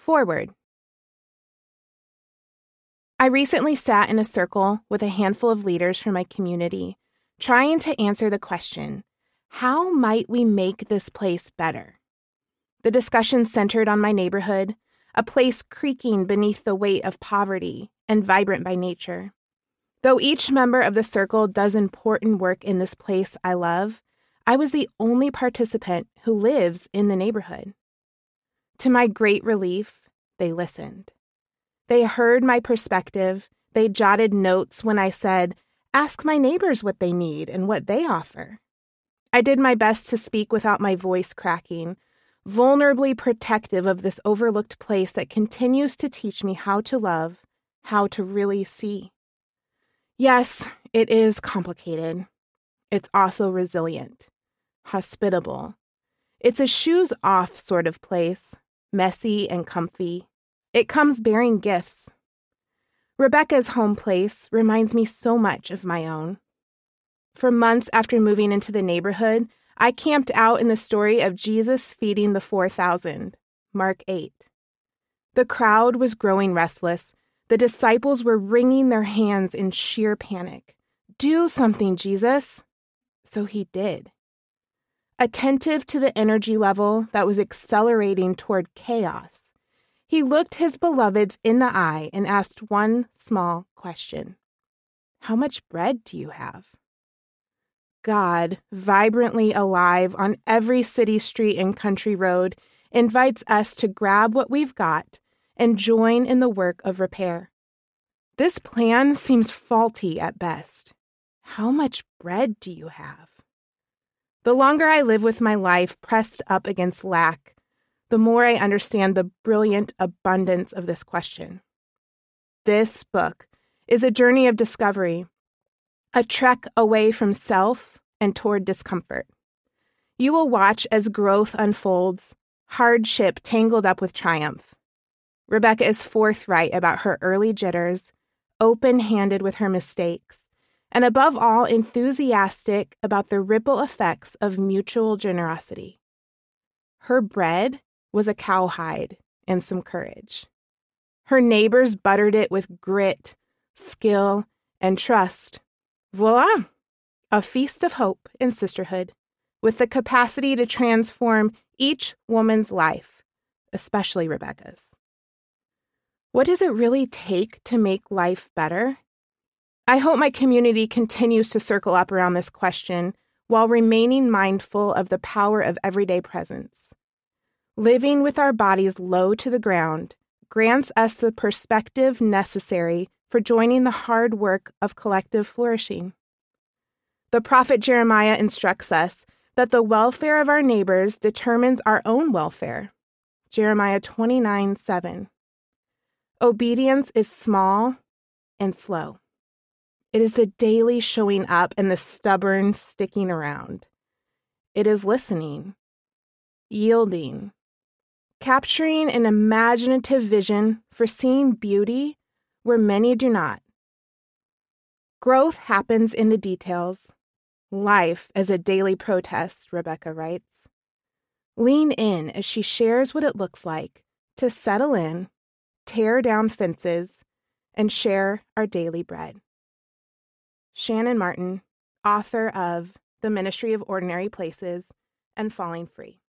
Forward. I recently sat in a circle with a handful of leaders from my community, trying to answer the question, how might we make this place better? The discussion centered on my neighborhood, a place creaking beneath the weight of poverty and vibrant by nature. Though each member of the circle does important work in this place I love, I was the only participant who lives in the neighborhood. To my great relief, they listened. They heard my perspective. They jotted notes when I said, "Ask my neighbors what they need and what they offer." I did my best to speak without my voice cracking, vulnerably protective of this overlooked place that continues to teach me how to love, how to really see. Yes, it is complicated. It's also resilient, hospitable. It's a shoes-off sort of place, messy and comfy. It comes bearing gifts. Rebecca's home place reminds me so much of my own. For months after moving into the neighborhood, I camped out in the story of Jesus feeding the 4,000, Mark 8. The crowd was growing restless. The disciples were wringing their hands in sheer panic. "Do something, Jesus." So he did. Attentive to the energy level that was accelerating toward chaos, he looked his beloveds in the eye and asked one small question. "How much bread do you have?" God, vibrantly alive on every city street and country road, invites us to grab what we've got and join in the work of repair. This plan seems faulty at best. How much bread do you have? The longer I live with my life pressed up against lack, the more I understand the brilliant abundance of this question. This book is a journey of discovery, a trek away from self and toward discomfort. You will watch as growth unfolds, hardship tangled up with triumph. Rebecca is forthright about her early jitters, open-handed with her mistakes, and above all, enthusiastic about the ripple effects of mutual generosity. Her bread was a cowhide and some courage. Her neighbors buttered it with grit, skill, and trust. Voila! A feast of hope and sisterhood, with the capacity to transform each woman's life, especially Rebecca's. What does it really take to make life better? I hope my community continues to circle up around this question while remaining mindful of the power of everyday presence. Living with our bodies low to the ground grants us the perspective necessary for joining the hard work of collective flourishing. The prophet Jeremiah instructs us that the welfare of our neighbors determines our own welfare. Jeremiah 29:7. Obedience is small and slow. It is the daily showing up and the stubborn sticking around. It is listening, yielding, capturing an imaginative vision for seeing beauty where many do not. Growth happens in the details. Life as a daily protest, Rebecca writes. Lean in as she shares what it looks like to settle in, tear down fences, and share our daily bread. Shannon Martin, author of The Ministry of Ordinary Places and Falling Free.